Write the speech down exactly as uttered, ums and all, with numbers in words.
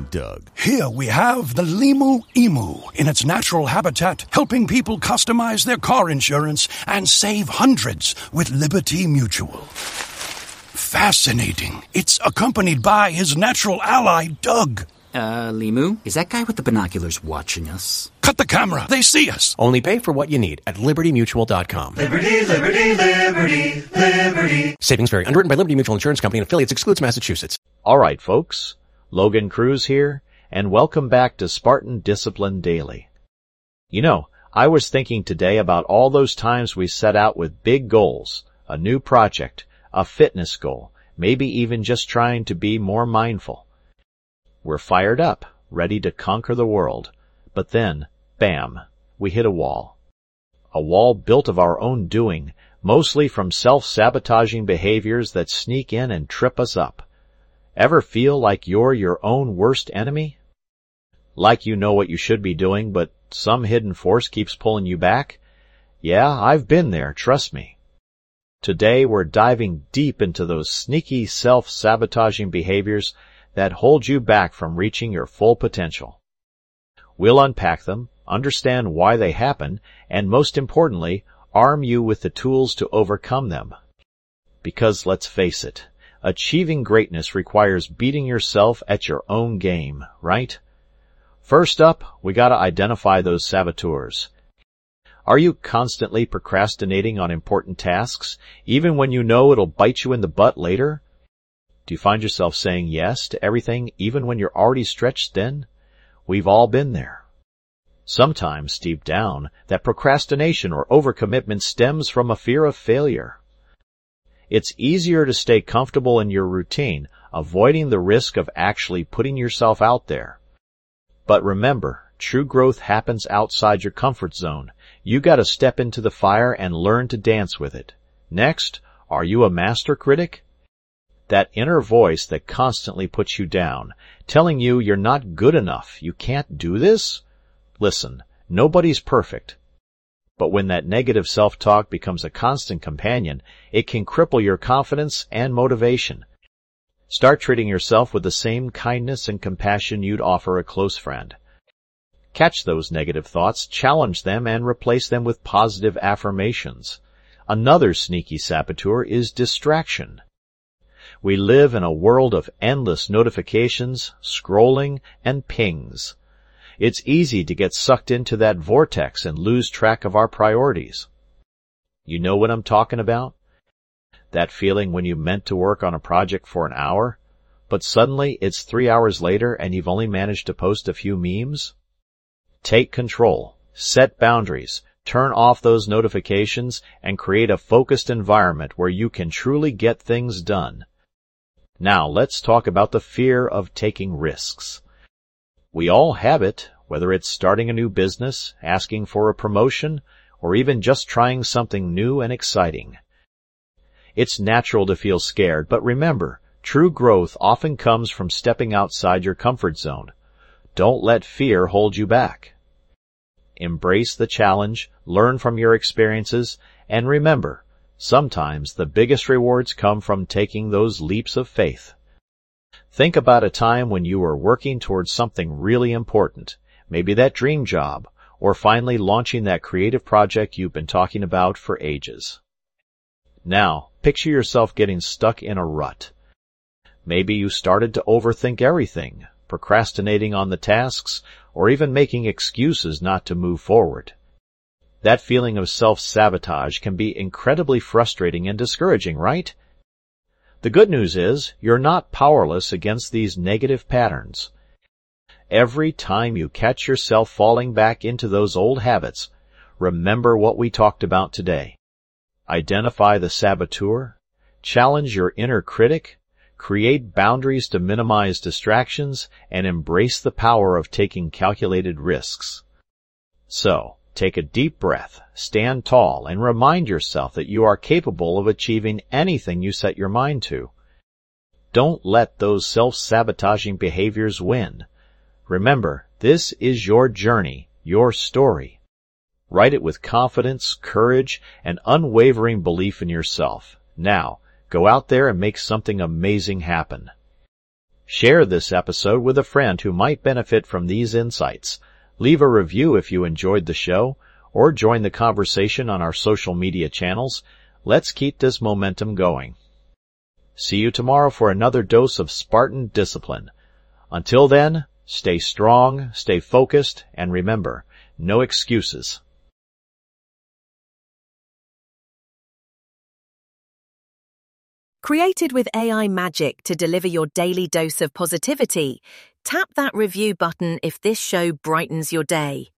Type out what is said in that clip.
Doug. Here we have the Limu Emu in its natural habitat, helping people customize their car insurance and save hundreds with Liberty Mutual. Fascinating. It's accompanied by his natural ally, Doug. Uh, Limu, is that guy with the binoculars watching us? Cut the camera. They see us. Only pay for what you need at liberty mutual dot com. Liberty, liberty, liberty, liberty. Savings vary. Underwritten by Liberty Mutual Insurance Company and affiliates. Excludes Massachusetts. All right, folks. Logan Cruz here, and welcome back to Spartan Discipline Daily. You know, I was thinking today about all those times we set out with big goals, a new project, a fitness goal, maybe even just trying to be more mindful. We're fired up, ready to conquer the world, but then, bam, we hit a wall. A wall built of our own doing, mostly from self-sabotaging behaviors that sneak in and trip us up. Ever feel like you're your own worst enemy? Like you know what you should be doing, but some hidden force keeps pulling you back? Yeah, I've been there, trust me. Today we're diving deep into those sneaky self-sabotaging behaviors that hold you back from reaching your full potential. We'll unpack them, understand why they happen, and most importantly, arm you with the tools to overcome them. Because let's face it, achieving greatness requires beating yourself at your own game, right? First up, we gotta identify those saboteurs. Are you constantly procrastinating on important tasks, even when you know it'll bite you in the butt later? Do you find yourself saying yes to everything even when you're already stretched thin? We've all been there. Sometimes, deep down, that procrastination or overcommitment stems from a fear of failure. It's easier to stay comfortable in your routine, avoiding the risk of actually putting yourself out there. But remember, true growth happens outside your comfort zone. You gotta step into the fire and learn to dance with it. Next, are you a master critic? That inner voice that constantly puts you down, telling you you're not good enough, you can't do this? Listen, nobody's perfect. But when that negative self-talk becomes a constant companion, it can cripple your confidence and motivation. Start treating yourself with the same kindness and compassion you'd offer a close friend. Catch those negative thoughts, challenge them, and replace them with positive affirmations. Another sneaky saboteur is distraction. We live in a world of endless notifications, scrolling, and pings. It's easy to get sucked into that vortex and lose track of our priorities. You know what I'm talking about? That feeling when you meant to work on a project for an hour, but suddenly it's three hours later and you've only managed to post a few memes? Take control, set boundaries, turn off those notifications, and create a focused environment where you can truly get things done. Now let's talk about the fear of taking risks. We all have it, whether it's starting a new business, asking for a promotion, or even just trying something new and exciting. It's natural to feel scared, but remember, true growth often comes from stepping outside your comfort zone. Don't let fear hold you back. Embrace the challenge, learn from your experiences, and remember, sometimes the biggest rewards come from taking those leaps of faith. Think about a time when you were working towards something really important, maybe that dream job, or finally launching that creative project you've been talking about for ages. Now, picture yourself getting stuck in a rut. Maybe you started to overthink everything, procrastinating on the tasks, or even making excuses not to move forward. That feeling of self-sabotage can be incredibly frustrating and discouraging, right? The good news is, you're not powerless against these negative patterns. Every time you catch yourself falling back into those old habits, remember what we talked about today. Identify the saboteur, challenge your inner critic, create boundaries to minimize distractions, and embrace the power of taking calculated risks. So, take a deep breath, stand tall, and remind yourself that you are capable of achieving anything you set your mind to. Don't let those self-sabotaging behaviors win. Remember, this is your journey, your story. Write it with confidence, courage, and unwavering belief in yourself. Now, go out there and make something amazing happen. Share this episode with a friend who might benefit from these insights. Leave a review if you enjoyed the show, or join the conversation on our social media channels. Let's keep this momentum going. See you tomorrow for another dose of Spartan discipline. Until then, stay strong, stay focused, and remember, no excuses. Created with A I magic to deliver your daily dose of positivity, tap that review button if this show brightens your day.